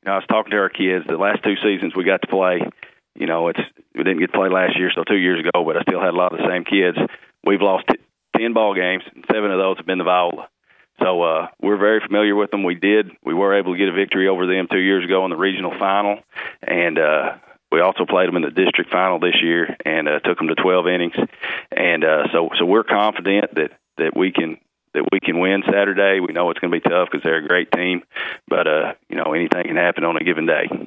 I was talking to our kids. The last 2 seasons we got to play, we didn't get to play last year, so 2 years ago, but I still had a lot of the same kids. We've lost 10 ball games, and 7 of those have been the Viola. So we're very familiar with them. We were able to get a victory over them 2 years ago in the regional final, and we also played them in the district final this year and took them to 12 innings. And so we're confident that we can win Saturday. We know it's going to be tough because they're a great team, but anything can happen on a given day.